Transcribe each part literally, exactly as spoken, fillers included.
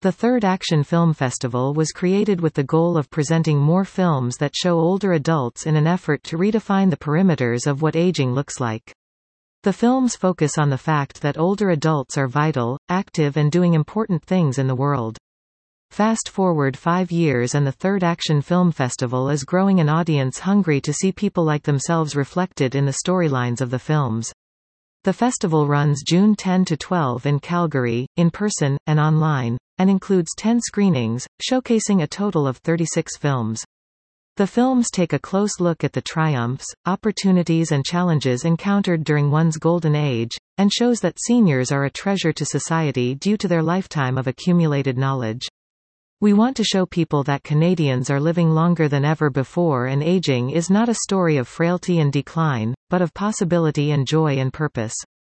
The Third Action Film Festival was created with the goal of presenting more films that show older adults in an effort to redefine the perimeters of what aging looks like. The films focus on the fact that older adults are vital, active and doing important things in the world. Fast forward five years and the Third Action Film Festival is growing an audience hungry to see people like themselves reflected in the storylines of the films. The festival runs June tenth to twelfth in Calgary, in person, and online, and includes ten screenings, showcasing a total of thirty-six films. The films take a close look at the triumphs, opportunities and challenges encountered during one's golden age, and shows that seniors are a treasure to society due to their lifetime of accumulated knowledge. We want to show people that Canadians are living longer than ever before, and aging is not a story of frailty and decline, but of possibility and joy and purpose,"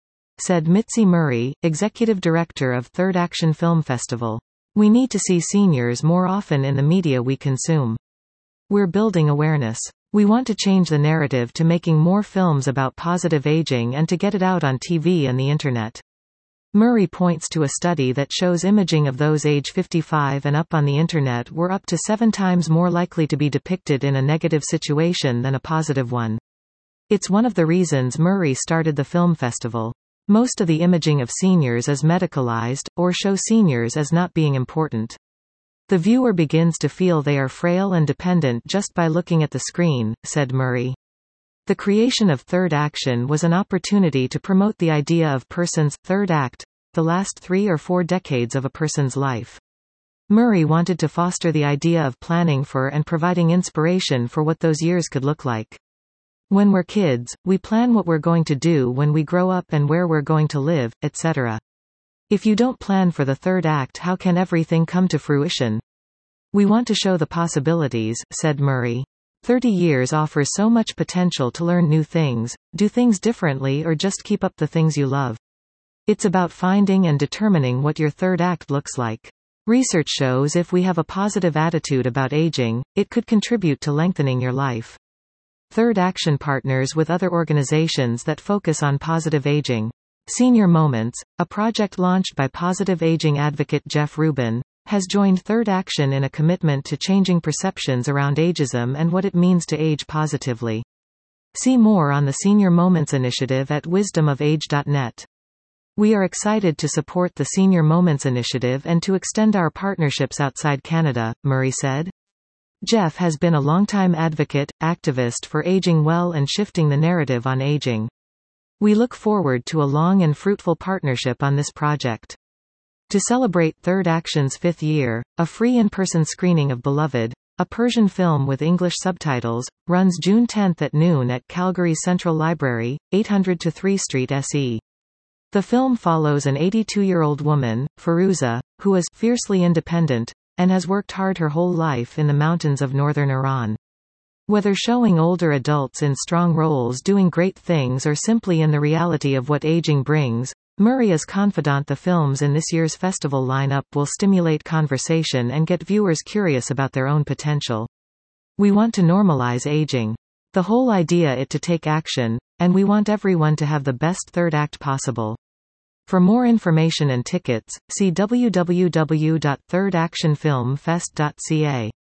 said Mitzi Murray, Executive Director of Third Action Film Festival. "We need to see seniors more often in the media we consume. We're building awareness. We want to change the narrative to making more films about positive aging and to get it out on T V and the Internet." Murray points to a study that shows imaging of those age fifty-five and up on the Internet were up to seven times more likely to be depicted in a negative situation than a positive one. It's one of the reasons Murray started the film festival. Most of the imaging of seniors is medicalized, or show seniors as not being important. The viewer begins to feel they are frail and dependent just by looking at the screen, said Murray. The creation of Third Action was an opportunity to promote the idea of person's third act, the last three or four decades of a person's life. Murray wanted to foster the idea of planning for and providing inspiration for what those years could look like. When we're kids, we plan what we're going to do when we grow up and where we're going to live, et cetera. If you don't plan for the third act, how can everything come to fruition? We want to show the possibilities, said Murray. thirty years offers so much potential to learn new things, do things differently or just keep up the things you love. It's about finding and determining what your third act looks like. Research shows if we have a positive attitude about aging, it could contribute to lengthening your life. Third Action partners with other organizations that focus on positive aging. Senior Moments, a project launched by positive aging advocate Jeff Rubin, has joined Third Action in a commitment to changing perceptions around ageism and what it means to age positively. See more on the Senior Moments initiative at wisdom of age dot net. We are excited to support the Senior Moments initiative and to extend our partnerships outside Canada, Murray said. Jeff has been a longtime advocate, activist for aging well and shifting the narrative on aging. We look forward to a long and fruitful partnership on this project. To celebrate Third Action's fifth year, a free in-person screening of Beloved, a Persian film with English subtitles, runs June tenth at noon at Calgary Central Library, eight hundred to three Street S E. The film follows an eighty-two-year-old woman, Firuza, who is fiercely independent, and has worked hard her whole life in the mountains of northern Iran. Whether showing older adults in strong roles doing great things or simply in the reality of what aging brings, Murray is confident the films in this year's festival lineup will stimulate conversation and get viewers curious about their own potential. We want to normalize aging. The whole idea is to take action, and we want everyone to have the best third act possible. For more information and tickets, see w w w dot third action film fest dot c a.